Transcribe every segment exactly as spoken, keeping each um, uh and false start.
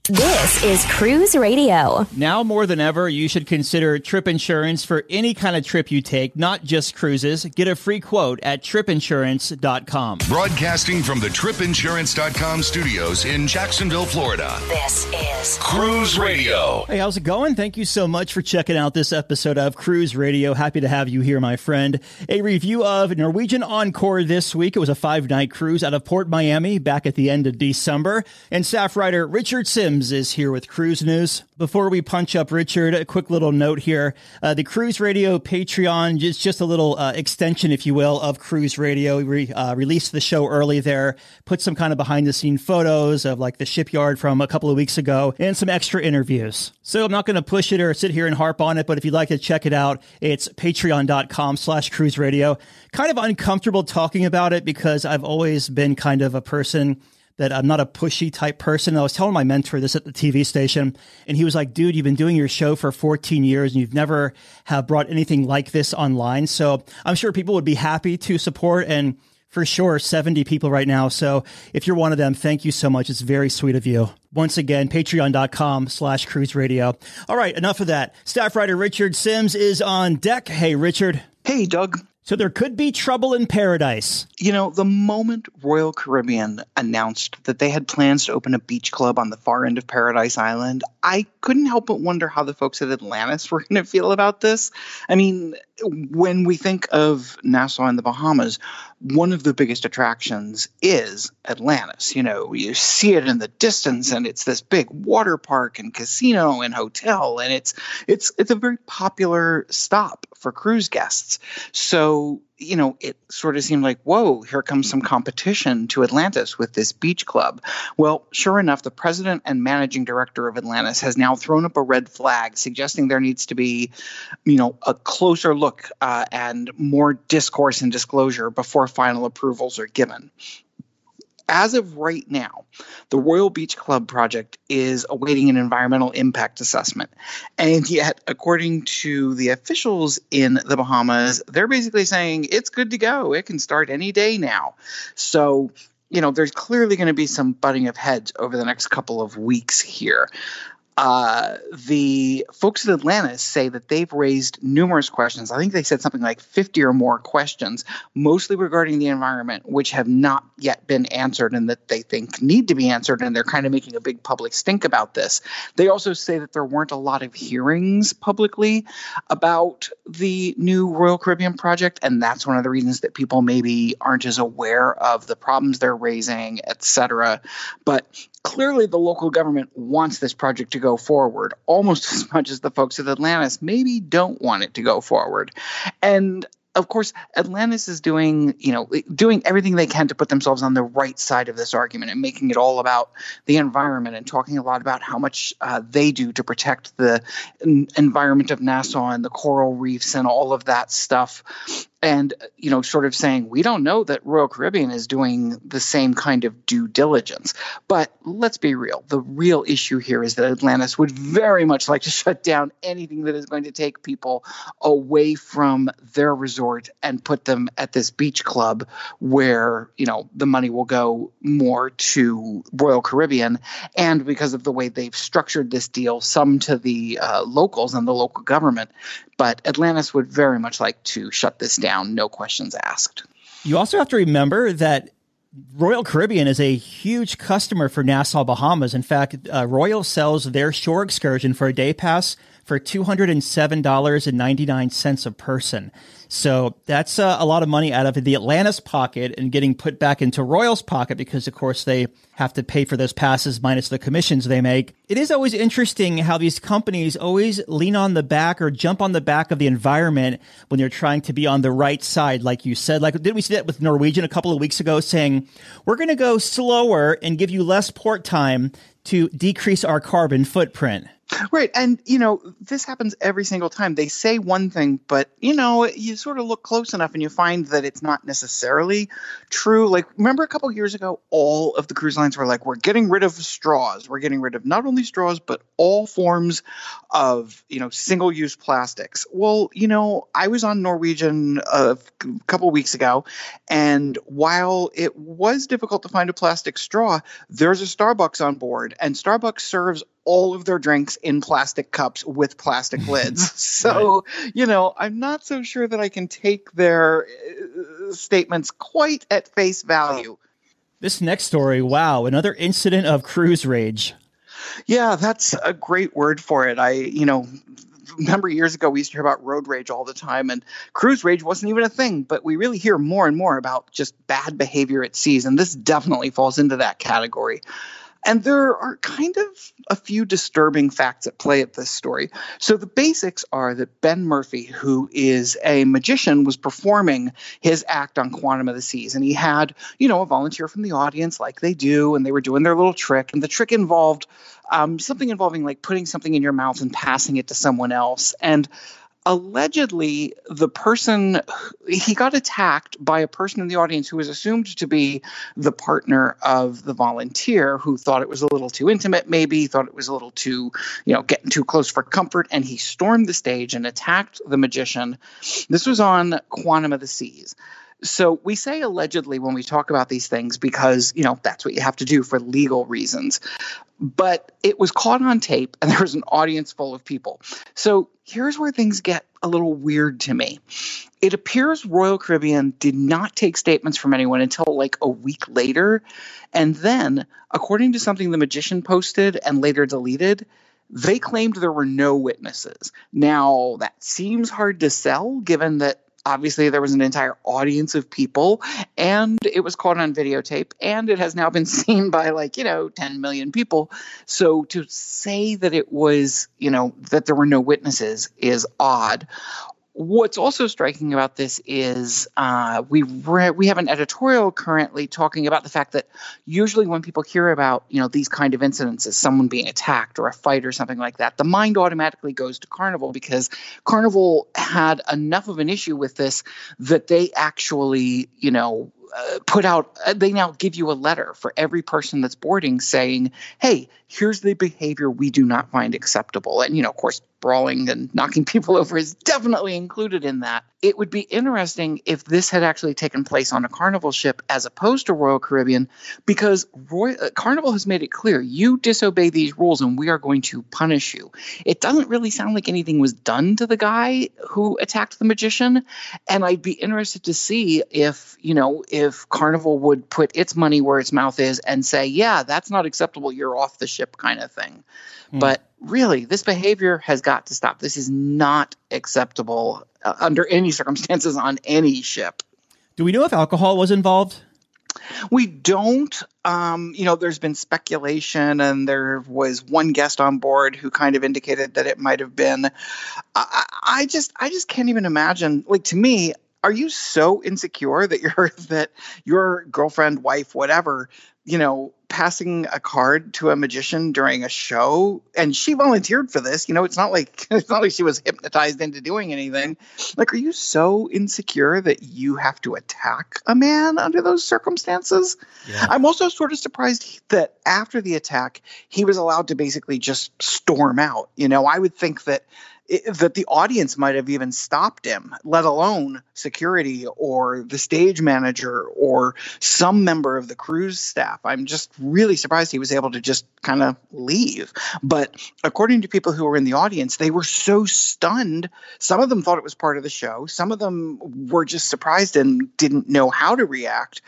This is Cruise Radio. Now more than ever, you should consider trip insurance for any kind of trip you take, not just cruises. Get a free quote at trip insurance dot com. Broadcasting from the trip insurance dot com studios in Jacksonville, Florida. This is Cruise Radio. Hey, how's it going? Thank you so much for checking out this episode of Cruise Radio. Happy to have you here, my friend. A review of Norwegian Encore this week. It was a five-night cruise out of Port Miami back at the end of December. And staff writer Richard Sims is here with Cruise News. Before we punch up Richard, a quick little note here. Uh, the Cruise Radio Patreon is just a little uh, extension, if you will, of Cruise Radio. We re- uh, released the show early there, put some kind of behind-the-scene photos of like the shipyard from a couple of weeks ago, and some extra interviews. So I'm not going to push it or sit here and harp on it, but if you'd like to check it out, it's patreon.com slash cruise radio. Kind of uncomfortable talking about it because I've always been kind of a person that I'm not a pushy type person. I was telling my mentor this at the T V station, and he was like, dude, you've been doing your show for fourteen years and you've never have brought anything like this online. So I'm sure people would be happy to support, and for sure, seventy people right now. So if you're one of them, thank you so much. It's very sweet of you. Once again, patreon.com slash cruise radio. All right, enough of that. Staff writer Richard Sims is on deck. Hey, Richard. Hey, Doug. So there could be trouble in paradise. You know, the moment Royal Caribbean announced that they had plans to open a beach club on the far end of Paradise Island, I couldn't help but wonder how the folks at Atlantis were going to feel about this. I mean, when we think of Nassau and the Bahamas, one of the biggest attractions is Atlantis. You know, you see it in the distance, and it's this big water park and casino and hotel, and it's it's it's a very popular stop for cruise guests. So, you know, it sort of seemed like, whoa, here comes some competition to Atlantis with this beach club. Well, sure enough, the president and managing director of Atlantis has now thrown up a red flag, suggesting there needs to be, you know, a closer look uh, and more discourse and disclosure before final approvals are given. As of right now, the Royal Beach Club project is awaiting an environmental impact assessment. And yet, according to the officials in the Bahamas, they're basically saying it's good to go. It can start any day now. So, you know, there's clearly going to be some butting of heads over the next couple of weeks here. Uh, the folks at Atlantis say that they've raised numerous questions. I think they said something like fifty or more questions, mostly regarding the environment, which have not yet been answered and that they think need to be answered. And they're kind of making a big public stink about this. They also say that there weren't a lot of hearings publicly about the new Royal Caribbean project. And that's one of the reasons that people maybe aren't as aware of the problems they're raising, et cetera. But clearly, the local government wants this project to go forward almost as much as the folks at Atlantis maybe don't want it to go forward. And of course, Atlantis is doing, you know, doing everything they can to put themselves on the right side of this argument and making it all about the environment and talking a lot about how much uh, they do to protect the environment of Nassau and the coral reefs and all of that stuff. And, you know, sort of saying, we don't know that Royal Caribbean is doing the same kind of due diligence. But let's be real. The real issue here is that Atlantis would very much like to shut down anything that is going to take people away from their resort and put them at this beach club where, you know, the money will go more to Royal Caribbean. And because of the way they've structured this deal, some to the uh, locals and the local government. But Atlantis would very much like to shut this down, no questions asked. You also have to remember that Royal Caribbean is a huge customer for Nassau, Bahamas. In fact, uh, Royal sells their shore excursion for a day pass for two hundred seven dollars and ninety-nine cents a person. So that's uh, a lot of money out of the Atlantis pocket and getting put back into Royal's pocket because, of course, they have to pay for those passes minus the commissions they make. It is always interesting how these companies always lean on the back or jump on the back of the environment when they're trying to be on the right side, like you said. Like, didn't we see that with Norwegian a couple of weeks ago saying, we're going to go slower and give you less port time to decrease our carbon footprint? Right. And, you know, this happens every single time. They say one thing, but, you know, you sort of look close enough and you find that it's not necessarily true. Like, remember a couple of years ago, all of the cruise lines were like, we're getting rid of straws. We're getting rid of not only straws, but all forms of, you know, single-use plastics. Well, you know, I was on Norwegian a couple of weeks ago, and while it was difficult to find a plastic straw, there's a Starbucks on board, and Starbucks serves all of their drinks in plastic cups with plastic lids. So, right. you know, I'm not so sure that I can take their uh, statements quite at face value. This next story, wow, another incident of cruise rage. Yeah, that's a great word for it. I, you know, remember years ago we used to hear about road rage all the time, and cruise rage wasn't even a thing, but we really hear more and more about just bad behavior at seas, and this definitely falls into that category. And there are kind of a few disturbing facts at play at this story. So the basics are that Ben Murphy, who is a magician, was performing his act on Quantum of the Seas. And he had, you know, a volunteer from the audience like they do, and they were doing their little trick. And the trick involved um, something involving like putting something in your mouth and passing it to someone else. And allegedly, the person, he got attacked by a person in the audience who was assumed to be the partner of the volunteer, who thought it was a little too intimate, maybe thought it was a little too, you know, getting too close for comfort. And he stormed the stage and attacked the magician. This was on Quantum of the Seas. So we say allegedly when we talk about these things because, you know, that's what you have to do for legal reasons. But it was caught on tape and there was an audience full of people. So here's where things get a little weird to me. It appears Royal Caribbean did not take statements from anyone until like a week later. And then, according to something the magician posted and later deleted, they claimed there were no witnesses. Now, that seems hard to sell given that obviously there was an entire audience of people and it was caught on videotape and it has now been seen by like, you know, ten million people. So to say that it was, you know, that there were no witnesses is odd. What's also striking about this is uh, we re- we have an editorial currently talking about the fact that usually when people hear about, you know, these kind of incidences, someone being attacked or a fight or something like that, the mind automatically goes to Carnival because Carnival had enough of an issue with this that they actually, you know, Uh, put out, uh, they now give you a letter for every person that's boarding saying, hey, here's the behavior we do not find acceptable. And, you know, of course, brawling and knocking people over is definitely included in that. It would be interesting if this had actually taken place on a Carnival ship as opposed to Royal Caribbean, because Roy, uh, Carnival has made it clear, you disobey these rules and we are going to punish you. It doesn't really sound like anything was done to the guy who attacked the magician. And I'd be interested to see if, you know, if Carnival would put its money where its mouth is and say, yeah, that's not acceptable, you're off the ship kind of thing. Hmm. But really, this behavior has got to stop. This is not acceptable uh, under any circumstances on any ship. Do we know if alcohol was involved? We don't. Um, you know, there's been speculation, and there was one guest on board who kind of indicated that it might have been. I, I just, I just can't even imagine. Like, to me, are you so insecure that you're that your girlfriend, wife, whatever, you know, passing a card to a magician during a show, and she volunteered for this? You know, it's not like it's not like she was hypnotized into doing anything. Like, are you so insecure that you have to attack a man under those circumstances? Yeah. I'm also sort of surprised that after the attack, he was allowed to basically just storm out. You know, I would think that. It, that the audience might have even stopped him, let alone security or the stage manager or some member of the cruise staff. I'm just really surprised he was able to just kind of leave. But according to people who were in the audience, they were so stunned. Some of them thought it was part of the show. Some of them were just surprised and didn't know how to react.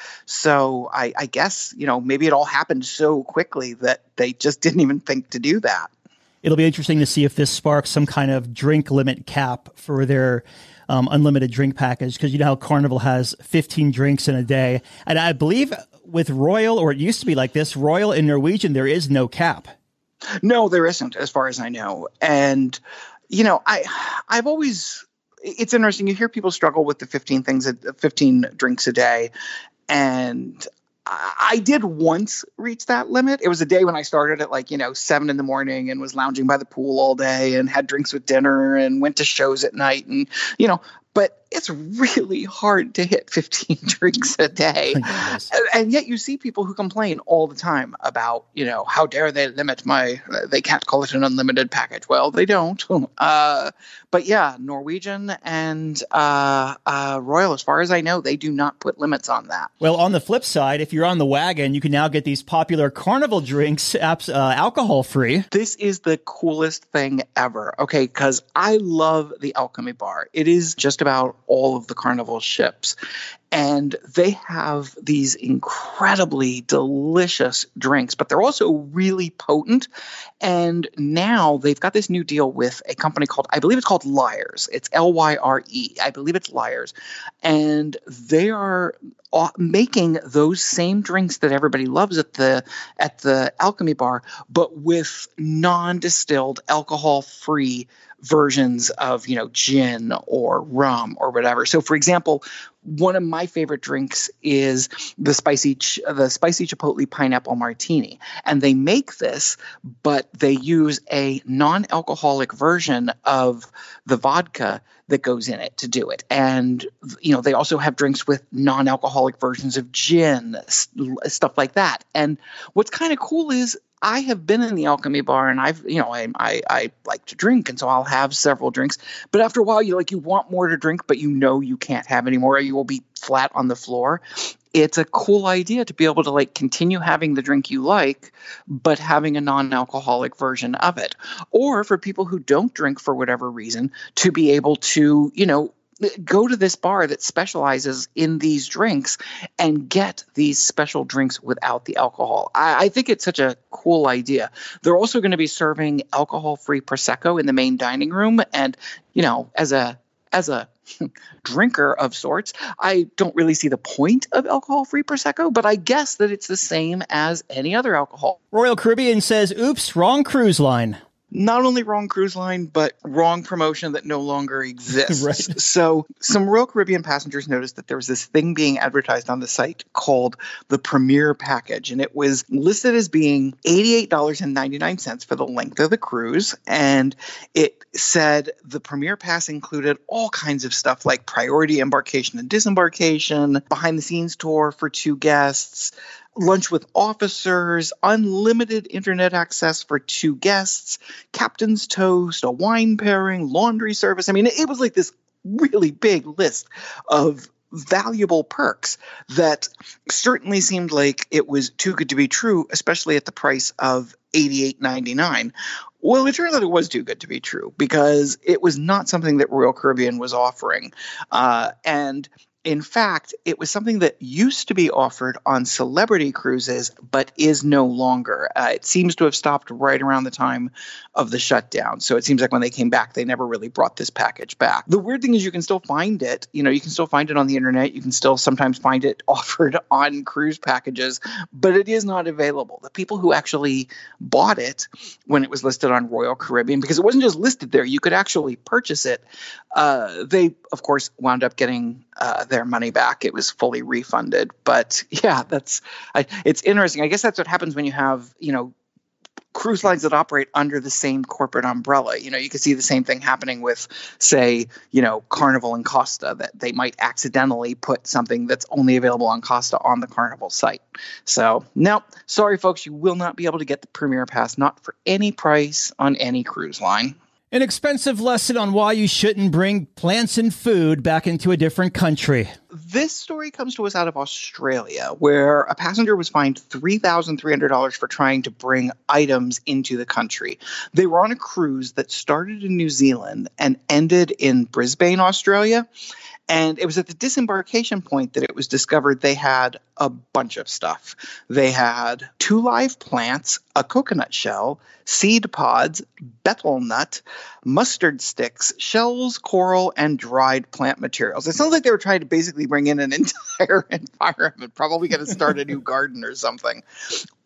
So I, I guess, you know, maybe it all happened so quickly that they just didn't even think to do that. It'll be interesting to see if this sparks some kind of drink limit cap for their um, unlimited drink package, because you know how Carnival has fifteen drinks in a day. And I believe with Royal, or it used to be like this, Royal and Norwegian, there is no cap. No, there isn't, as far as I know. And, you know, I, I've always, it's interesting. You hear people struggle with the fifteen things, fifteen drinks a day. And I did once reach that limit. It was a day when I started at like, you know, seven in the morning and was lounging by the pool all day and had drinks with dinner and went to shows at night. And, you know, but it's really hard to hit fifteen drinks a day. Yes. And, and yet you see people who complain all the time about, you know, how dare they limit my, they can't call it an unlimited package. Well, they don't. Uh, but yeah, Norwegian and uh, uh, Royal, as far as I know, they do not put limits on that. Well, on the flip side, if you're on the wagon, you can now get these popular Carnival drinks, uh, alcohol-free. This is the coolest thing ever. Okay, because I love the Alchemy Bar. It is just about all of the Carnival ships. And they have these incredibly delicious drinks, but they're also really potent. And now they've got this new deal with a company called, I believe it's called Lyre's. It's L Y R E. I believe it's Lyre's. And they are making those same drinks that everybody loves at the at the Alchemy Bar, but with non-distilled, alcohol-free versions of, you know, gin or rum or whatever. So, for example, one of my favorite drinks is the spicy ch- the spicy chipotle pineapple martini, and they make this, but they use a non-alcoholic version of the vodka that goes in it to do it. And, you know, they also have drinks with non-alcoholic versions of gin, st- stuff like that. And what's kind of cool is I have been in the Alchemy Bar, and I've, you know, I, I I like to drink, and so I'll have several drinks. But after a while, you like you want more to drink, but you know you can't have any more, or you will be flat on the floor. It's a cool idea to be able to like continue having the drink you like, but having a non-alcoholic version of it. Or for people who don't drink for whatever reason, to be able to, you know, go to this bar that specializes in these drinks and get these special drinks without the alcohol. I, I think it's such a cool idea. They're also going to be serving alcohol-free Prosecco in the main dining room. And, you know, as a as a drinker of sorts, I don't really see the point of alcohol-free Prosecco, but I guess that it's the same as any other alcohol. Royal Caribbean says, oops, wrong cruise line. Not only wrong cruise line, but wrong promotion that no longer exists. Right. So some Royal Caribbean passengers noticed that there was this thing being advertised on the site called the Premier Package, and it was listed as being eighty-eight dollars and ninety-nine cents for the length of the cruise, and it said the Premier Pass included all kinds of stuff like priority embarkation and disembarkation, behind-the-scenes tour for two guests, lunch with officers, unlimited internet access for two guests, captain's toast, a wine pairing, laundry service. I mean, it was like this really big list of valuable perks that certainly seemed like it was too good to be true, especially at the price of eighty-eight ninety-nine. Well, it turns out it was too good to be true because it was not something that Royal Caribbean was offering. Uh, and in fact, it was something that used to be offered on celebrity cruises, but is no longer. Uh, it seems to have stopped right around the time of the shutdown. So it seems like when they came back, they never really brought this package back. The weird thing is you can still find it. You know, you can still find it on the internet. You can still sometimes find it offered on cruise packages, but it is not available. The people who actually bought it when it was listed on Royal Caribbean, because it wasn't just listed there, you could actually purchase it. Uh, they, of course, wound up getting uh, their money back. It was fully refunded. But yeah, that's I, it's interesting. I guess that's what happens when you have, you know, cruise lines that operate under the same corporate umbrella. You know, you can see the same thing happening with, say, you know, Carnival and Costa, that they might accidentally put something that's only available on Costa on the Carnival site. So, no, sorry, folks, you will not be able to get the Premier Pass, not for any price on any cruise line. An expensive lesson on why you shouldn't bring plants and food back into a different country. This story comes to us out of Australia, where a passenger was fined three thousand three hundred dollars for trying to bring items into the country. They were on a cruise that started in New Zealand and ended in Brisbane, Australia. And it was at the disembarkation point that it was discovered they had a bunch of stuff. They had two live plants, a coconut shell, seed pods, betel nut, mustard sticks, shells, coral, and dried plant materials. It sounds like they were trying to basically bring in an entire environment, probably going to start a new garden or something.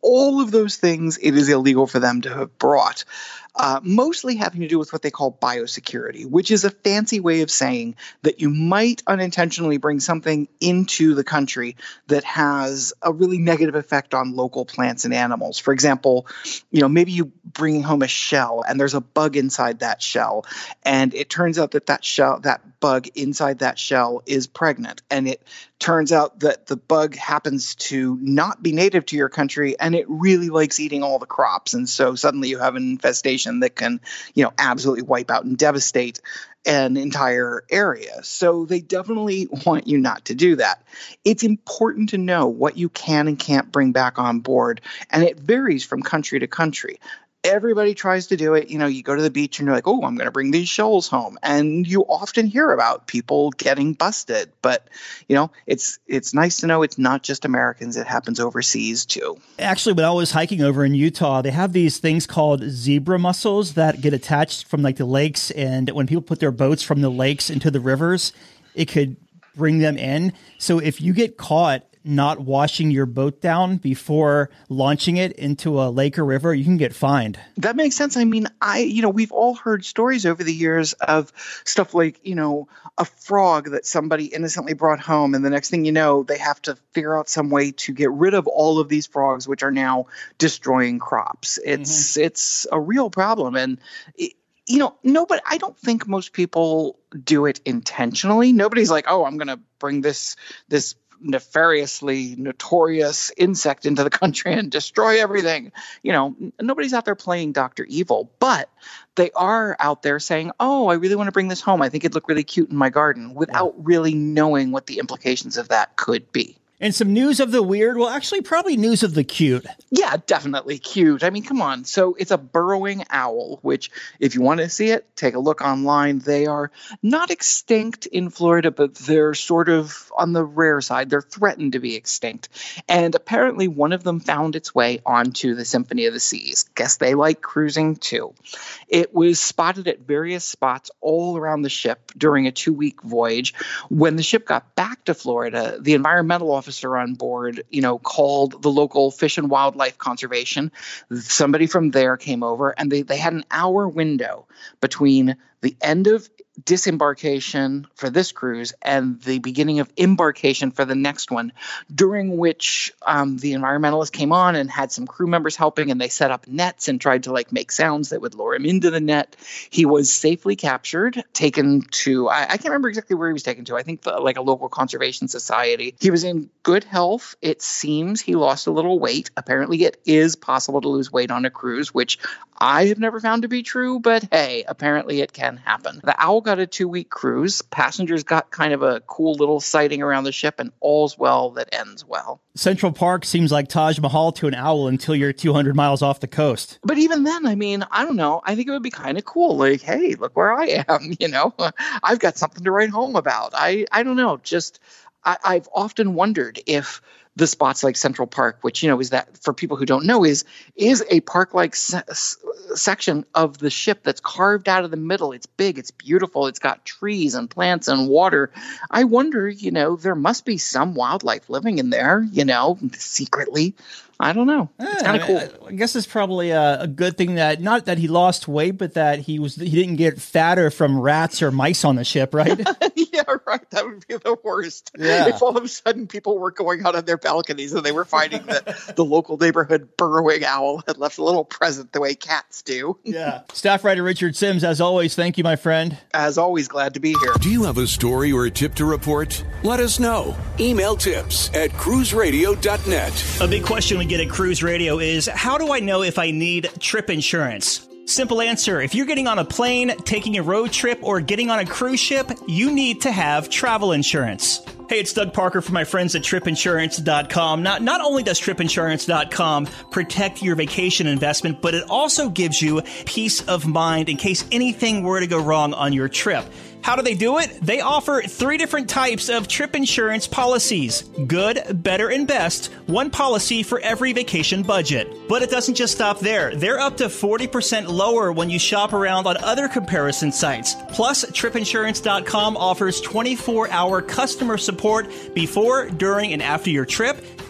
all of those things it is illegal for them to have brought. Uh, mostly having to do with what they call biosecurity, which is a fancy way of saying that you might unintentionally bring something into the country that has a really negative effect on local plants and animals. For example, you know, maybe you bring home a shell and there's a bug inside that shell, and it turns out that that shell, that bug inside that shell is pregnant, and it turns out that the bug happens to not be native to your country and it really likes eating all the crops. And so suddenly you have an infestation that can, you know, absolutely wipe out and devastate an entire area. So they definitely want you not to do that. It's important to know what you can and can't bring back on board, and it varies from country to country. Everybody tries to do it. You know, you go to the beach and you're like, oh, I'm going to bring these shells home. And you often hear about people getting busted. But, you know, it's it's nice to know it's not just Americans. It happens overseas, too. Actually, when I was hiking over in Utah, they have these things called zebra mussels that get attached from like the lakes. And when people put their boats from the lakes into the rivers, it could bring them in. So if you get caught not washing your boat down before launching it into a lake or river, you can get fined. That makes sense. I mean, I, you know, we've all heard stories over the years of stuff like, you know, a frog that somebody innocently brought home. And the next thing you know, they have to figure out some way to get rid of all of these frogs, which are now destroying crops. It's, mm-hmm. it's a real problem. And it, you know, no, but I don't think most people do it intentionally. Nobody's like, oh, I'm going to bring this, this, nefariously notorious insect into the country and destroy everything. You know, nobody's out there playing Doctor Evil, but they are out there saying, oh, I really want to bring this home. I think it'd look really cute in my garden, without really knowing what the implications of that could be. And some news of the weird, well, actually probably news of the cute. Yeah, definitely cute. I mean, come on. So it's a burrowing owl, which if you want to see it, take a look online. They are not extinct in Florida, but they're sort of on the rare side. They're threatened to be extinct. And apparently one of them found its way onto the Symphony of the Seas. Guess they like cruising too. It was spotted at various spots all around the ship during a two-week voyage. When the ship got back to Florida, the environmental officer on board, you know, called the local Fish and Wildlife Conservation. Somebody from there came over, and they, they had an hour window between the end of disembarkation for this cruise and the beginning of embarkation for the next one, during which um, the environmentalists came on and had some crew members helping, and they set up nets and tried to like make sounds that would lure him into the net. He was safely captured, taken to, I, I can't remember exactly where he was taken to. I think the, like a local conservation society. He was in good health. It seems he lost a little weight. Apparently it is possible to lose weight on a cruise, which I have never found to be true, but hey, apparently it can happen. The Owl got a two-week cruise. Passengers got kind of a cool little sighting around the ship, and all's well that ends well. Central Park seems like Taj Mahal to an owl until you're two hundred miles off the coast. But even then, I mean, I don't know. I think it would be kind of cool. Like, hey, look where I am, you know? I've got something to write home about. I, I don't know. Just, I, I've often wondered if the spots like Central Park, which, you know, is that, for people who don't know, is is a park-like se- section of the ship that's carved out of the middle. It's big, it's beautiful, it's got trees and plants and water. I wonder, you know, there must be some wildlife living in there, you know, secretly. I don't know. It's kind of cool. I guess it's probably a, a good thing that, not that he lost weight, but that he was he didn't get fatter from rats or mice on the ship, right? Yeah, right. That would be the worst. Yeah. If all of a sudden people were going out on their balconies and they were finding that the local neighborhood burrowing owl had left a little present the way cats do. Yeah. Staff writer Richard Sims, as always, thank you, my friend. As always, glad to be here. Do you have a story or a tip to report? Let us know. Email tips at cruise radio dot net. A big question we get at Cruise Radio is, how do I know if I need trip insurance? Simple answer. If you're getting on a plane, taking a road trip, or getting on a cruise ship, you need to have travel insurance. Hey, it's Doug Parker from my friends at trip insurance dot com. Not, not only does trip insurance dot com protect your vacation investment, but it also gives you peace of mind in case anything were to go wrong on your trip. How do they do it? They offer three different types of trip insurance policies. Good, better, and best. One policy for every vacation budget. But it doesn't just stop there. They're up to forty percent lower when you shop around on other comparison sites. Plus, trip insurance dot com offers twenty-four hour customer support before, during, and after your trip.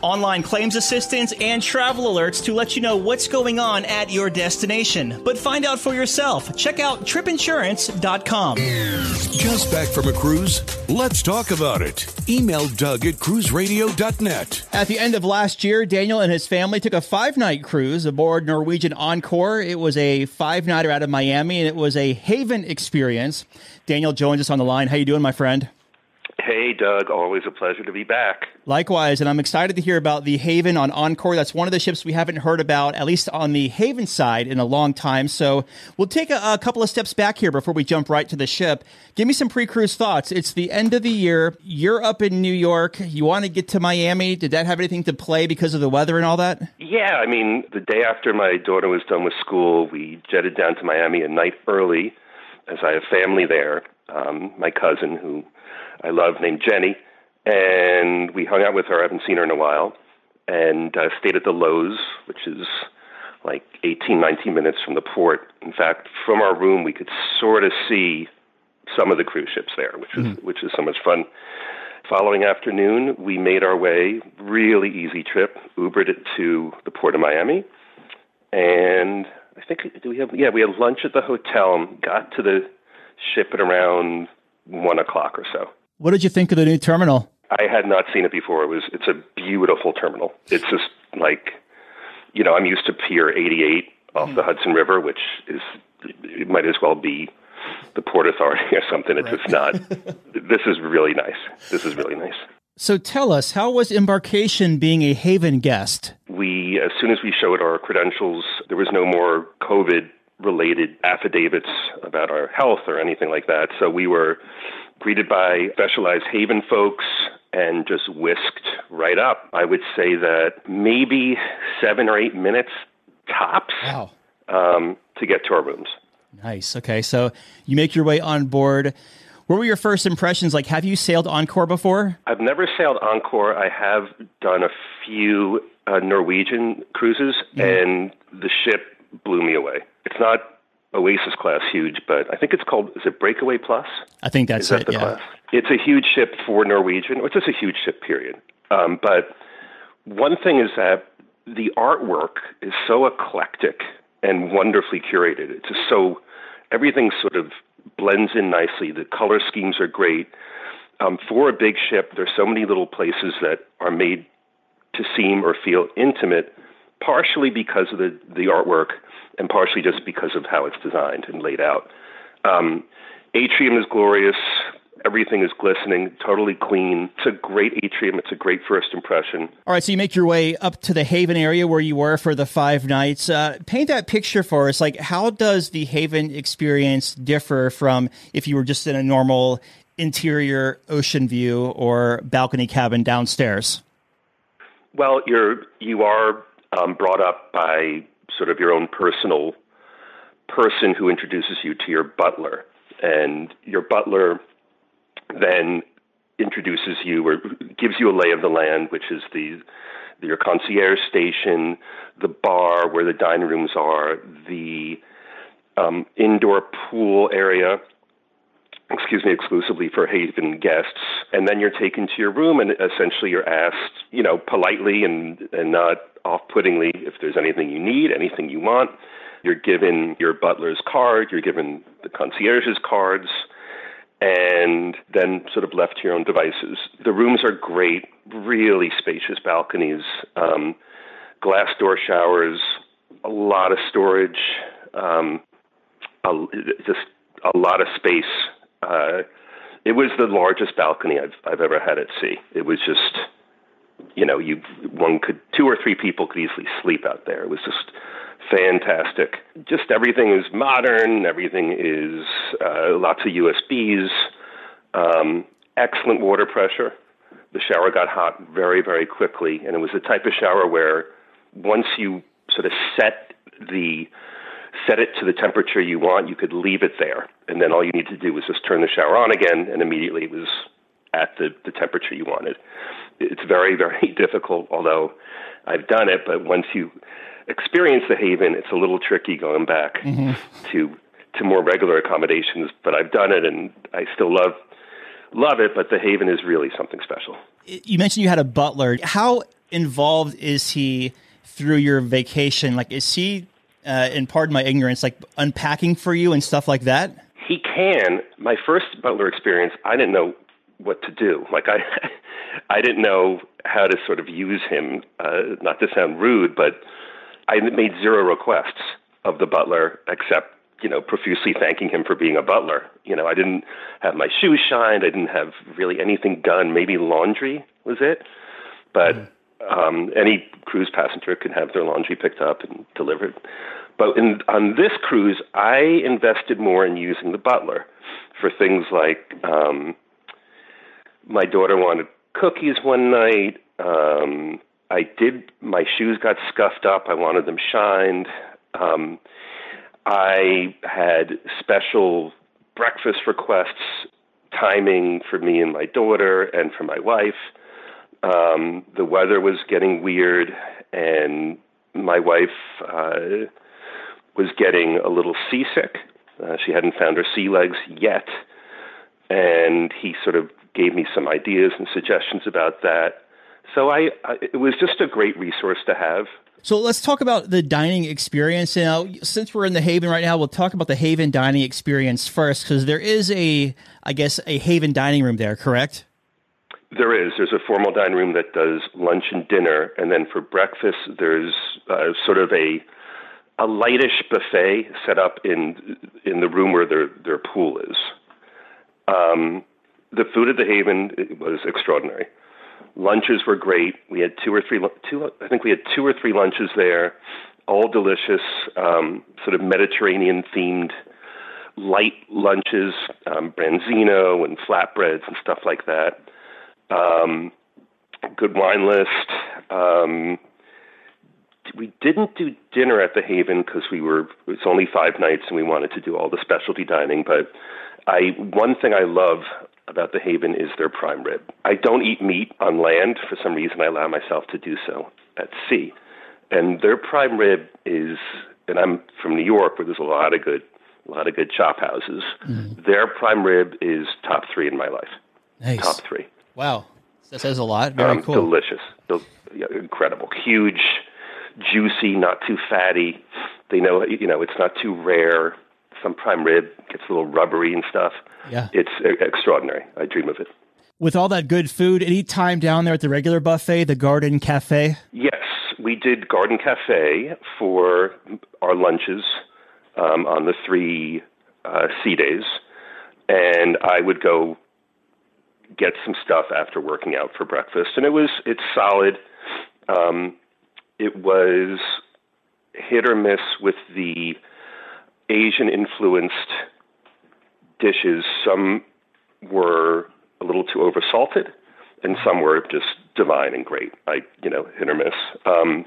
online claims assistance, and travel alerts to let you know what's going on at your destination. But find out for yourself. Check out trip insurance dot com. Just back from a cruise? Let's talk about it. Email Doug at cruise radio dot net. At the end of last year, Daniel and his family took a five-night cruise aboard Norwegian Encore. It was a five-nighter out of Miami, and it was a haven experience. Daniel joins us on the line. How you doing, my friend? Hey, Doug. Always a pleasure to be back. Likewise, and I'm excited to hear about the Haven on Encore. That's one of the ships we haven't heard about, at least on the Haven side, in a long time. So we'll take a, a couple of steps back here before we jump right to the ship. Give me some pre-cruise thoughts. It's the end of the year. You're up in New York. You want to get to Miami. Did that have anything to play because of the weather and all that? Yeah, I mean, the day after my daughter was done with school, we jetted down to Miami a night early, as I have family there. Um, my cousin, who I love, named Jenny, and we hung out with her. I haven't seen her in a while, and uh, stayed at the Lowe's, which is like eighteen, nineteen minutes from the port. In fact, from our room, we could sort of see some of the cruise ships there, which is mm-hmm. which is so much fun. Following afternoon, we made our way, really easy trip, Ubered it to the port of Miami, and I think do we have yeah we had lunch at the hotel. Got to the ship at around one o'clock or so. What did you think of the new terminal? I had not seen it before. It was it's a beautiful terminal. It's just like, you know, I'm used to Pier eighty-eight off mm. the Hudson River, which is it might as well be the Port Authority or something. It's right. just not. This is really nice. This is really nice. So tell us, how was embarkation being a Haven guest? We, as soon as we showed our credentials, there was no more COVID-related affidavits about our health or anything like that. So we were greeted by specialized Haven folks and just whisked right up. I would say that maybe seven or eight minutes tops wow. um, to get to our rooms. Nice. Okay, so you make your way on board. What were your first impressions? Like, have you sailed Encore before? I've never sailed Encore. I have done a few uh, Norwegian cruises, mm. and the ship blew me away. It's not Oasis class huge, but I think it's called, is it Breakaway Plus? I think that's is that it, the yeah. class? It's a huge ship for Norwegian, or it's just a huge ship, period. Um, but one thing is that the artwork is so eclectic and wonderfully curated. It's just so, everything sort of blends in nicely. The color schemes are great. Um, for a big ship, there's so many little places that are made to seem or feel intimate, partially because of the, the artwork and partially just because of how it's designed and laid out. Um, atrium is glorious. Everything is glistening, totally clean. It's a great atrium. It's a great first impression. All right, so you make your way up to the Haven area where you were for the five nights. Uh, paint that picture for us. Like, how does the Haven experience differ from if you were just in a normal interior ocean view or balcony cabin downstairs? Well, you're you are um, brought up by sort of your own personal person who introduces you to your butler, and your butler then introduces you or gives you a lay of the land, which is the your concierge station, the bar where the dining rooms are, the um, indoor pool area, excuse me, exclusively for Haven guests. And then you're taken to your room and essentially you're asked, you know, politely and, and not off-puttingly if there's anything you need, anything you want. You're given your butler's card, you're given the concierge's cards, and then sort of left to your own devices. The rooms are great, really spacious balconies, um, glass door showers, a lot of storage, um, a, just a lot of space. Uh, it was the largest balcony I've, I've ever had at sea. It was just, you know, you one could two or three people could easily sleep out there. It was just fantastic. Just everything is modern. Everything is uh, lots of U S Bs. Um, excellent water pressure. The shower got hot very, very quickly, and it was the type of shower where once you sort of set the set it to the temperature you want, you could leave it there, and then all you need to do was just turn the shower on again, and immediately it was at the, the temperature you wanted. It's very, very difficult, although I've done it, but once you experience the Haven, it's a little tricky going back mm-hmm. to to more regular accommodations, but I've done it, and I still love love it, but the Haven is really something special. You mentioned you had a butler. How involved is he through your vacation? Like, is he, uh, and pardon my ignorance, like unpacking for you and stuff like that? He can. My first butler experience, I didn't know what to do. Like, I I didn't know how to sort of use him, uh, not to sound rude, but I made zero requests of the butler except, you know, profusely thanking him for being a butler. You know, I didn't have my shoes shined. I didn't have really anything done. Maybe laundry was it. But um, any cruise passenger could have their laundry picked up and delivered. But in, on this cruise, I invested more in using the butler for things like um, my daughter wanted cookies one night. Um, I did, my shoes got scuffed up. I wanted them shined. Um, I had special breakfast requests, timing for me and my daughter and for my wife. Um, the weather was getting weird, and my wife uh, was getting a little seasick. Uh, she hadn't found her sea legs yet, and he sort of gave me some ideas and suggestions about that. So I, I it was just a great resource to have. So let's talk about the dining experience. Now, since we're in the Haven right now, we'll talk about the Haven dining experience first, because there is a, I guess, a Haven dining room there, correct? There is. There's a formal dining room that does lunch and dinner, and then for breakfast, there's uh, sort of a a lightish buffet set up in in the room where their their pool is. Um, the food at the Haven was extraordinary. Lunches were great. We had two or three, two, I think we had two or three lunches there, all delicious, um, sort of Mediterranean-themed light lunches, um, branzino and flatbreads and stuff like that. Um, good wine list. Um, we didn't do dinner at the Haven because we were, it was only five nights and we wanted to do all the specialty dining, but I, one thing I love about the Haven is their prime rib. I don't eat meat on land. For some reason, I allow myself to do so at sea. And their prime rib is, and I'm from New York, where there's a lot of good, a lot of good chop houses. Mm. Their prime rib is top three in my life. Nice. Top three. Wow. That says a lot. Very um, cool. Delicious. Del- yeah, incredible. Huge, juicy, not too fatty. They know, you know, it's not too rare. Some prime rib gets a little rubbery and stuff. Yeah. It's extraordinary. I dream of it. With all that good food, any time down there at the regular buffet, the Garden Cafe? Yes, we did Garden Cafe for our lunches um, on the three uh, sea days. And I would go get some stuff after working out for breakfast. And it was, it's solid. Um, it was hit or miss with the Asian-influenced dishes. Some were a little too over-salted, and some were just divine and great. I, you know, hit or miss. Um,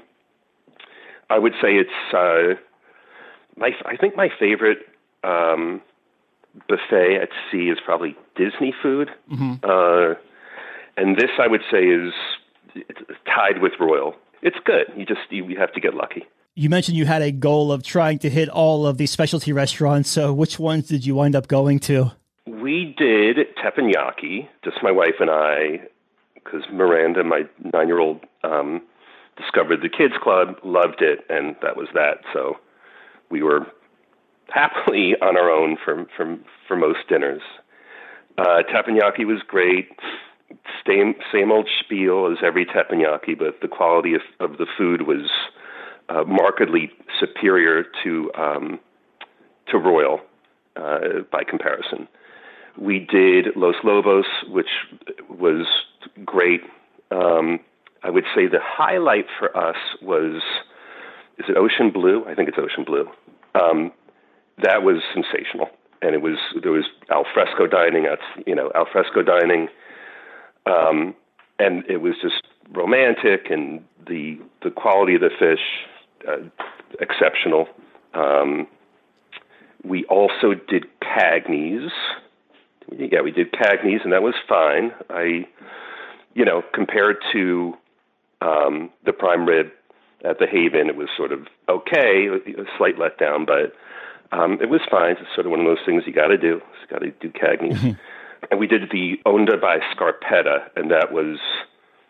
I would say it's uh, my. I think my favorite um, buffet at sea is probably Disney food, mm-hmm. uh, and this I would say is it's tied with Royal. It's good. You just you, you have to get lucky. You mentioned you had a goal of trying to hit all of these specialty restaurants. So which ones did you wind up going to? We did teppanyaki, just my wife and I, because Miranda, my nine-year-old, um, discovered the kids club, loved it, and that was that. So we were happily on our own for, for, for most dinners. Uh, teppanyaki was great. Same, same old spiel as every teppanyaki, but the quality of, of the food was Uh, markedly superior to um, to Royal uh, by comparison. We did Los Lobos, which was great. Um, I would say the highlight for us was, is it Ocean Blue? I think it's Ocean Blue. Um, that was sensational, and it was there was al fresco dining. That's you know al fresco dining, um, and it was just romantic, and the the quality of the fish. Uh, exceptional. Um, we also did Cagney's. Yeah, we did Cagney's, and that was fine. I, you know, compared to um, the prime rib at the Haven, it was sort of okay, a slight letdown, but um, it was fine. It's sort of one of those things you got to do. You got to do Cagney's. And we did the Onda by Scarpetta, and that was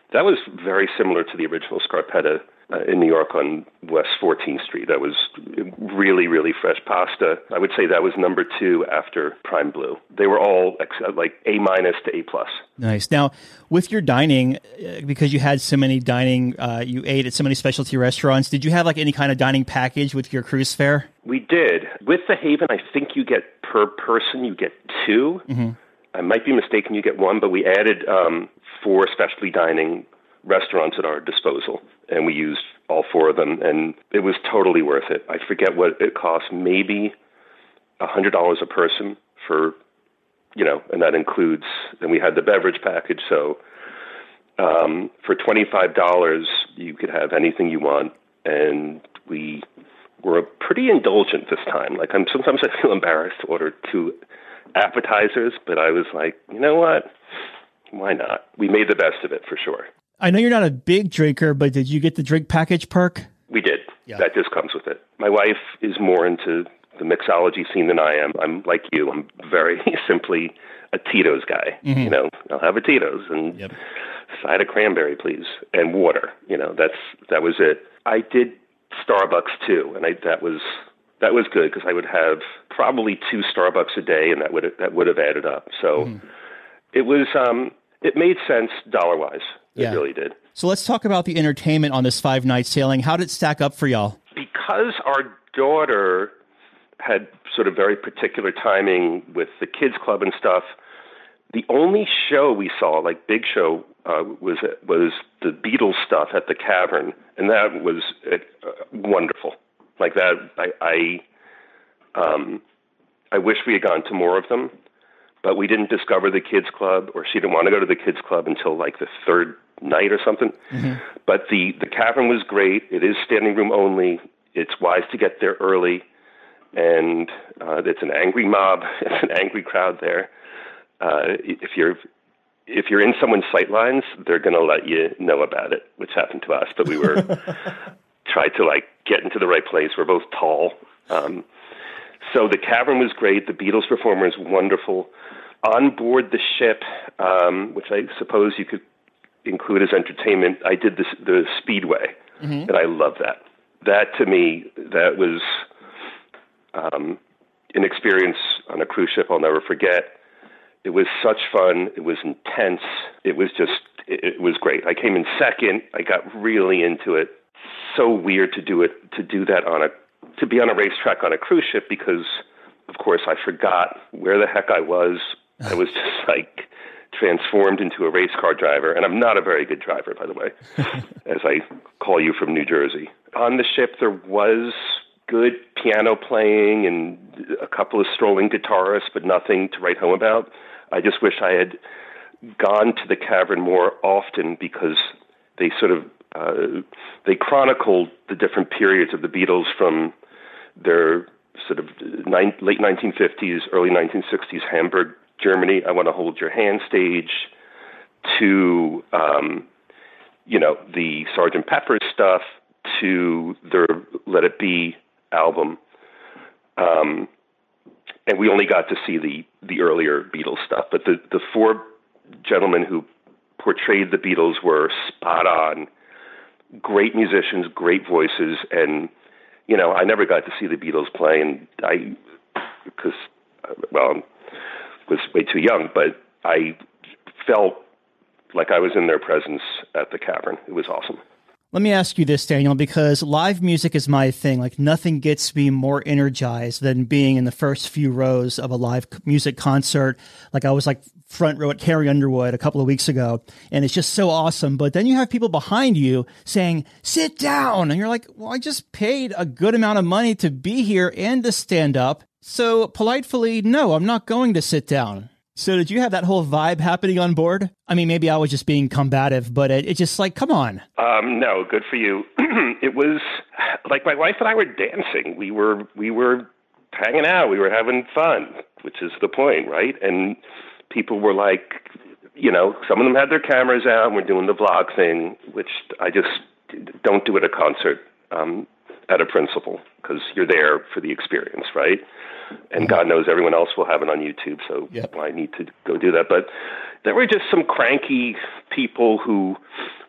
That was very similar to the original Scarpetta uh, in New York on West fourteenth Street. That was really, really fresh pasta. I would say that was number two after Prime Blue. They were all ex- like A minus to A plus. Nice. Now, with your dining, uh, because you had so many dining, uh, you ate at so many specialty restaurants, did you have like any kind of dining package with your cruise fare? We did. With the Haven, I think you get per person, you get two. Mm-hmm. I might be mistaken, you get one, but we added um, four specialty dining restaurants at our disposal, and we used all four of them, and it was totally worth it. I forget what it cost, maybe one hundred dollars a person for, you know, and that includes, and we had the beverage package, so um, for twenty-five dollars you could have anything you want, and we were pretty indulgent this time. Like, I'm sometimes I feel embarrassed to order two appetizers, but I was like, you know what? Why not? We made the best of it for sure. I know you're not a big drinker, but did you get the drink package perk? We did. Yeah. That just comes with it. My wife is more into the mixology scene than I am. I'm like you. I'm very simply a Tito's guy. Mm-hmm. You know, I'll have a Tito's and yep. side of cranberry, please, and water. You know, that's that was it. I did Starbucks too, and I, that was that was good because I would have probably two Starbucks a day, and that would that would have added up. So mm-hmm. it was um, it made sense dollar wise. It yeah. really did. So let's talk about the entertainment on this five-night sailing. How did it stack up for y'all? Because our daughter had sort of very particular timing with the kids club and stuff, the only show we saw, like big show, uh, was was the Beatles stuff at the Cavern, and that was uh, wonderful. Like that, I I, um, I wish we had gone to more of them, but we didn't discover the kids club, or she didn't want to go to the kids club until like the third night or something. Mm-hmm. But the, the Cavern was great. It is standing room only. It's wise to get there early. And uh, it's an angry mob. It's an angry crowd there. Uh, if you're if you're in someone's sightlines, they're going to let you know about it, which happened to us. But we were tried to like get into the right place. We're both tall. Um, so the Cavern was great. The Beatles performer is wonderful. On board the ship, um, which I suppose you could include as entertainment, I did this, the Speedway, mm-hmm. and I love that. That, to me, that was um, an experience on a cruise ship I'll never forget. It was such fun. It was intense. It was just, it, it was great. I came in second. I got really into it. So weird to do it, to do that on a, to be on a racetrack on a cruise ship because, of course, I forgot where the heck I was. I was just like transformed into a race car driver, and I'm not a very good driver, by the way, as I call you from New Jersey. On the ship, there was good piano playing and a couple of strolling guitarists, but nothing to write home about. I just wish I had gone to the Cavern more often because they sort of uh, they chronicled the different periods of the Beatles from their sort of nine, late nineteen fifties, early nineteen sixties Hamburg, Germany, I Want to Hold Your Hand stage, to, um, you know, the Sergeant Pepper's stuff, to their Let It Be album. Um, and we only got to see the, the earlier Beatles stuff. But the, the four gentlemen who portrayed the Beatles were spot on. Great musicians, great voices. And, you know, I never got to see the Beatles play. And I, because, well, was way too young, but I felt like I was in their presence at the Cavern. It was awesome. Let me ask you this, Daniel, because live music is my thing. Like nothing gets me more energized than being in the first few rows of a live music concert. Like I was like front row at Carrie Underwood a couple of weeks ago, and it's just so awesome. But then you have people behind you saying, sit down. And you're like, well, I just paid a good amount of money to be here and to stand up. So politely, no, I'm not going to sit down. So did you have that whole vibe happening on board? I mean, maybe I was just being combative, but it, it just like, come on. Um, no, good for you. It was like my wife and I were dancing. We were we were hanging out. We were having fun, which is the point, right? And people were like, you know, some of them had their cameras out and were doing the vlog thing, which I just don't do at a concert um, at a principal because you're there for the experience, right? And God knows everyone else will have it on YouTube, so yep. I need to go do that. But there were just some cranky people who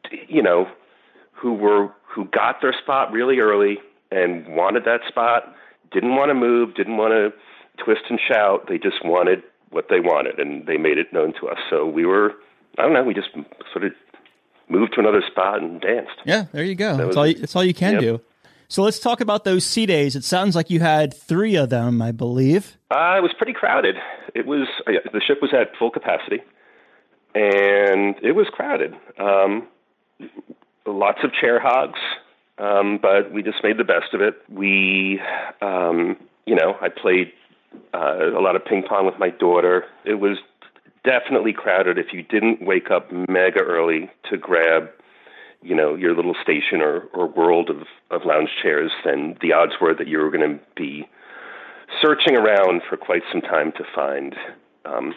you know, who were who got their spot really early and wanted that spot, didn't want to move, didn't want to twist and shout. They just wanted what they wanted, and they made it known to us. So we were, I don't know, we just sort of moved to another spot and danced. Yeah, there you go. That That's was all, you, it. that's all you can Yep. do. So let's talk about those sea days. It sounds like you had three of them, I believe. Uh, it was pretty crowded. It was uh, the ship was at full capacity, and it was crowded. Um, lots of chair hogs, um, but we just made the best of it. We, um, you know, I played uh, a lot of ping pong with my daughter. It was definitely crowded. If you didn't wake up mega early to grab, you know, your little station or, or world of, of lounge chairs, then the odds were that you were going to be searching around for quite some time to find, um,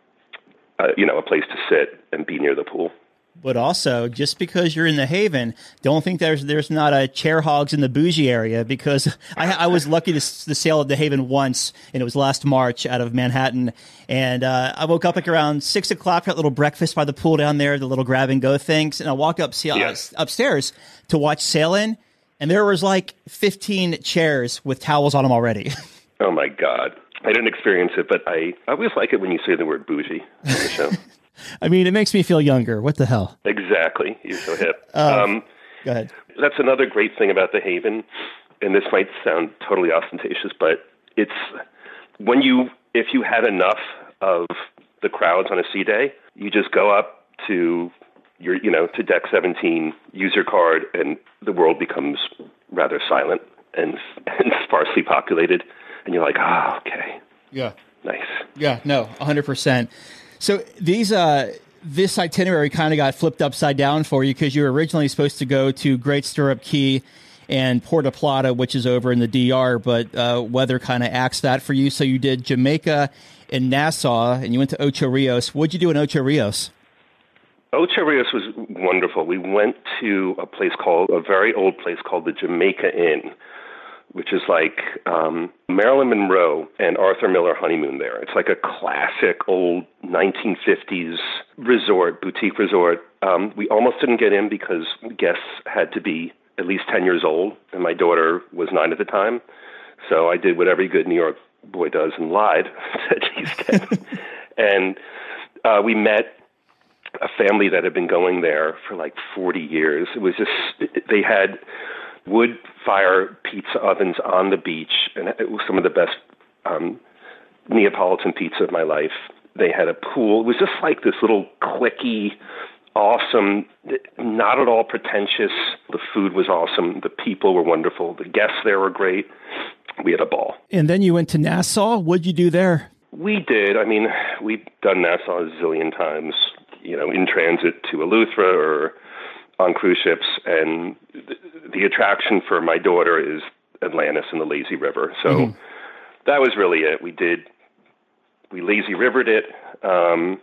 uh, you know, a place to sit and be near the pool. But also, just because you're in the Haven, don't think there's there's not a chair hogs in the bougie area, because I, I was lucky to, to sail at the Haven once, and it was last March out of Manhattan. And uh, I woke up like around six o'clock, got a little breakfast by the pool down there, the little grab and go things. And I walk up uh, Yes. upstairs to watch sail in, and there was like fifteen chairs with towels on them already. Oh, my God. I didn't experience it, but I, I always like it when you say the word bougie on the show. I mean, it makes me feel younger. What the hell? Exactly. You're so hip. Uh, um, Go ahead. That's another great thing about the Haven, and this might sound totally ostentatious, but it's when you, if you had enough of the crowds on a sea day, you just go up to your, you know, to deck seventeen, use your card, and the world becomes rather silent and, and sparsely populated, and you're like, oh, okay, Yeah. nice. Yeah, no, one hundred percent. So these, uh, this itinerary kind of got flipped upside down for you, because you were originally supposed to go to Great Stirrup Key and Puerto Plata, which is over in the D R, but uh, weather kind of axed that for you. So you did Jamaica and Nassau, and you went to Ocho Rios. What'd you do in Ocho Rios? Ocho Rios was wonderful. We went to a place called, a very old place called the Jamaica Inn, which is like um, Marilyn Monroe and Arthur Miller honeymoon there. It's like a classic old nineteen fifties resort, boutique resort. Um, we almost didn't get in because guests had to be at least ten years old, and my daughter was nine at the time. So I did what every good New York boy does and lied, said she's ten. And uh, we met a family that had been going there for like forty years. It was just, they had wood fire pizza ovens on the beach, and it was some of the best um, Neapolitan pizza of my life. They had a pool. It was just like this little cliquey, awesome, not at all pretentious. The food was awesome. The people were wonderful. The guests there were great. We had a ball. And then you went to Nassau. What'd you do there? We did. I mean, we've done Nassau a zillion times, you know, in transit to Eleuthera or on cruise ships, and the, the attraction for my daughter is Atlantis and the lazy river. So mm-hmm. that was really it. We did, we lazy rivered it. Um,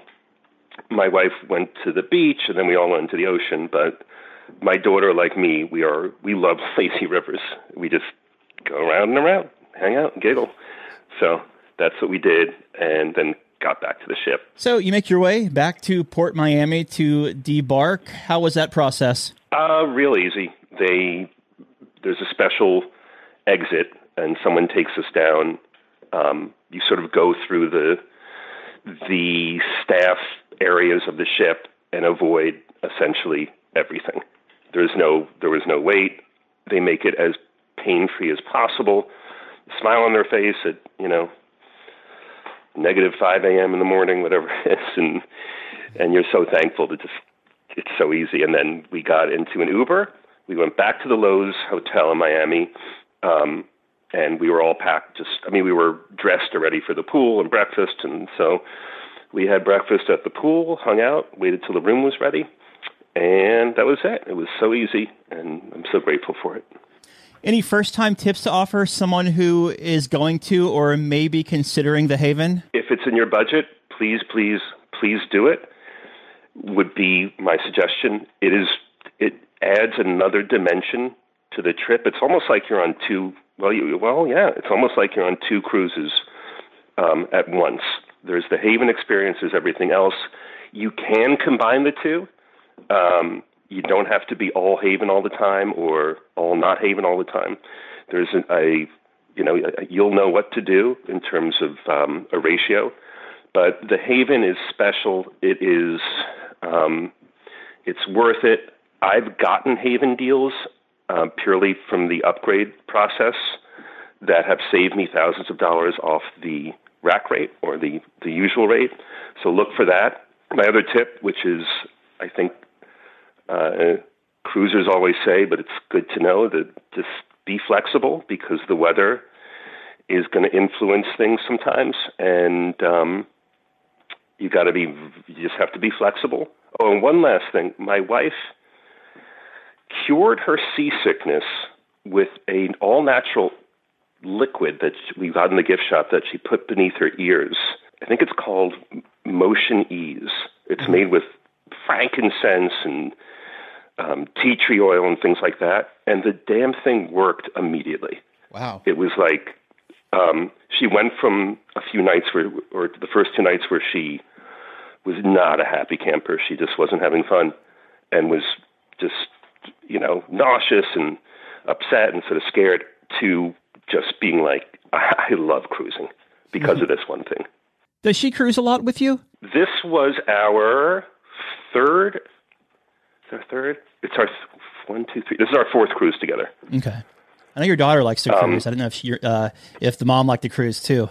my wife went to the beach, and then we all went to the ocean. But my daughter, like me, we are we love lazy rivers. We just go around and around, hang out and giggle. So that's what we did, and then got back to the ship. So you make your way back to Port Miami to debark. How was that process? Uh, real easy. They there's a special exit, and someone takes us down. Um, you sort of go through the the staff areas of the ship and avoid essentially everything. There's no there was no wait. They make it as pain-free as possible. Smile on their face at, you know, negative five a.m. in the morning, whatever it is, and and you're so thankful that just it's so easy. And then we got into an Uber. We went back to the Lowe's Hotel in Miami, um, and we were all packed. Just, I mean, we were dressed already for the pool and breakfast, and so we had breakfast at the pool, hung out, waited till the room was ready, and that was it. It was so easy, and I'm so grateful for it. Any first-time tips to offer someone who is going to or maybe considering the Haven? If it's in your budget, please, please, please do it, would be my suggestion. It is. It adds another dimension to the trip. It's almost like you're on two, well, you, well, yeah, it's almost like you're on two cruises um, at once. There's the Haven experience, there's everything else. You can combine the two, um, you don't have to be all Haven all the time or all not Haven all the time. There's a, a you know, you'll know what to do in terms of um, a ratio. But the Haven is special. It is, um, it's worth it. I've gotten Haven deals uh, purely from the upgrade process that have saved me thousands of dollars off the rack rate or the, the usual rate. So look for that. My other tip, which is, I think, uh, cruisers always say, but it's good to know, that just be flexible because the weather is going to influence things sometimes. And um, you got to be, you just have to be flexible. Oh, and one last thing. My wife cured her seasickness with an all-natural liquid that we got in the gift shop that she put beneath her ears. I think it's called Motion Ease. It's made with frankincense and um, tea tree oil and things like that. And the damn thing worked immediately. Wow. It was like, um, she went from a few nights where, or the first two nights where she was not a happy camper. She just wasn't having fun and was just, you know, nauseous and upset and sort of scared, to just being like, I love cruising because of this one thing. Does she cruise a lot with you? This was our third, is our third? It's our th- one, two, three. This is our fourth cruise together. Okay. I know your daughter likes to cruise. Um, I don't know if she, uh, if the mom liked to cruise too.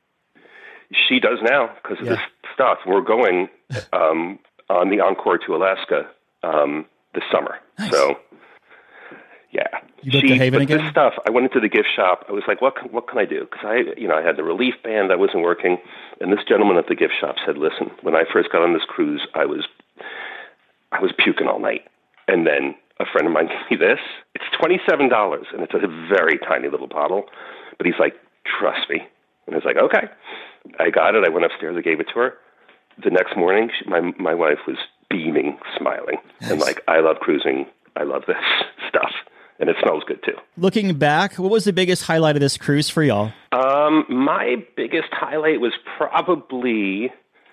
She does now because of Yeah. this stuff. We're going um, on the Encore to Alaska um, this summer. Nice. So, yeah. You booked she, the Haven but again? This stuff, I went into the gift shop. I was like, what can, what can I do? Because I, you know, I had the relief band that wasn't working. And this gentleman at the gift shop said, listen, when I first got on this cruise, I was, I was puking all night. And then a friend of mine gave me this. It's twenty-seven dollars, and it's a very tiny little bottle. But he's like, trust me. And I was like, okay. I got it. I went upstairs. I gave it to her. The next morning, she, my my wife was beaming, smiling. Nice. And like, I love cruising. I love this stuff. And it smells good, too. Looking back, what was the biggest highlight of this cruise for y'all? Um, my biggest highlight was probably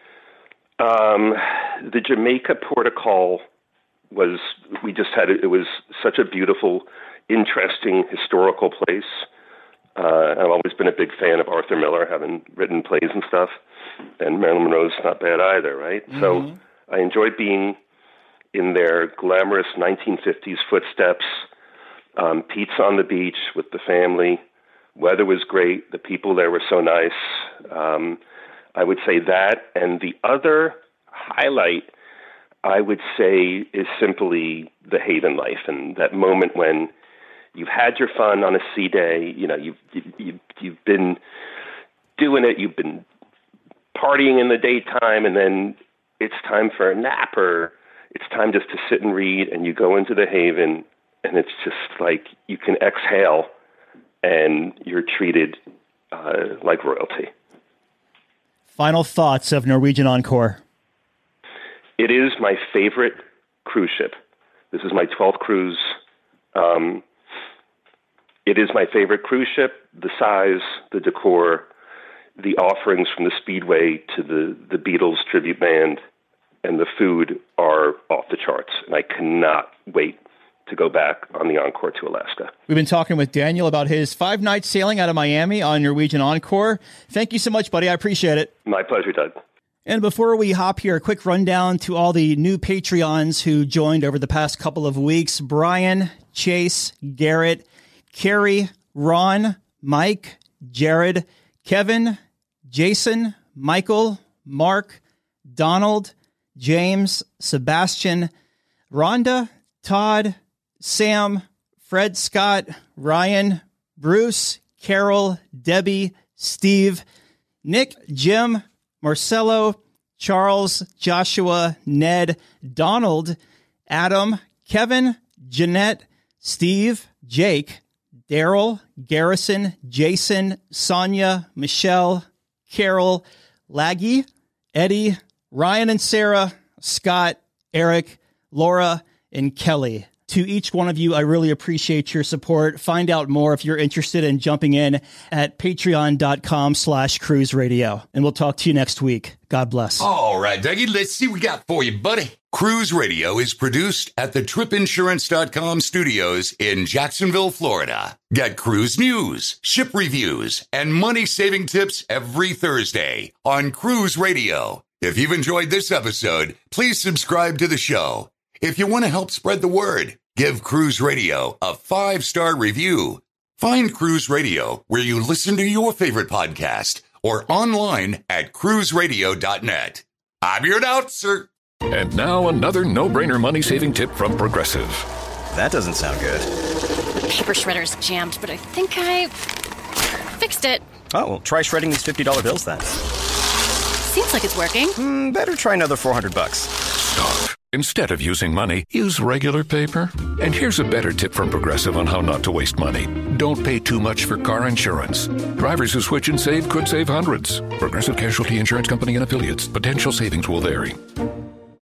um, the Jamaica Port of Call. Was, we just had, it was such a beautiful, interesting, historical place. Uh, I've always been a big fan of Arthur Miller, having written plays and stuff. And Marilyn Monroe's not bad either, right? Mm-hmm. So I enjoyed being in their glamorous nineteen fifties footsteps. Um, pizza on the beach with the family. Weather was great. The people there were so nice. Um, I would say that. And the other highlight, I would say, is simply the Haven life and that moment when you've had your fun on a sea day. You know, you've you've you've been doing it. You've been partying in the daytime, and then it's time for a nap, or it's time just to sit and read. And you go into the Haven, and it's just like you can exhale, and you're treated uh, like royalty. Final thoughts of Norwegian Encore. It is my favorite cruise ship. This is my twelfth cruise. Um, it is my favorite cruise ship. The size, the decor, the offerings from the Speedway to the, the Beatles tribute band, and the food are off the charts. And I cannot wait to go back on the Encore to Alaska. We've been talking with Daniel about his five-night sailing out of Miami on Norwegian Encore. Thank you so much, buddy. I appreciate it. My pleasure, Doug. And before we hop here, a quick rundown to all the new Patreons who joined over the past couple of weeks. Brian, Chase, Garrett, Carrie, Ron, Mike, Jared, Kevin, Jason, Michael, Mark, Donald, James, Sebastian, Rhonda, Todd, Sam, Fred Scott, Ryan, Bruce, Carol, Debbie, Steve, Nick, Jim, Marcelo, Charles, Joshua, Ned, Donald, Adam, Kevin, Jeanette, Steve, Jake, Daryl, Garrison, Jason, Sonia, Michelle, Carol, Laggy, Eddie, Ryan and Sarah, Scott, Eric, Laura, and Kelly. to each one of you. I really appreciate your support. Find out more if you're interested in jumping in at patreon.com slash cruise radio. And we'll talk to you next week. God bless. All right, Dougie, let's see what we got for you, buddy. Cruise Radio is produced at the trip insurance dot com studios in Jacksonville, Florida. Get cruise news, ship reviews, and money-saving tips every Thursday on Cruise Radio. If you've enjoyed this episode, please subscribe to the show. If you want to help spread the word, give Cruise Radio a five-star review. Find Cruise Radio where you listen to your favorite podcast or online at cruise radio dot net. I'm your announcer. And now another no-brainer money-saving tip from Progressive. That doesn't sound good. Paper shredder's jammed, but I think I fixed it. Oh, well, try shredding these fifty dollar bills then. Seems like it's working. Mm, better try another four hundred bucks. Stop. Instead of using money, use regular paper. And here's a better tip from Progressive on how not to waste money. Don't pay too much for car insurance. Drivers who switch and save could save hundreds. Progressive Casualty Insurance Company and Affiliates. Potential savings will vary.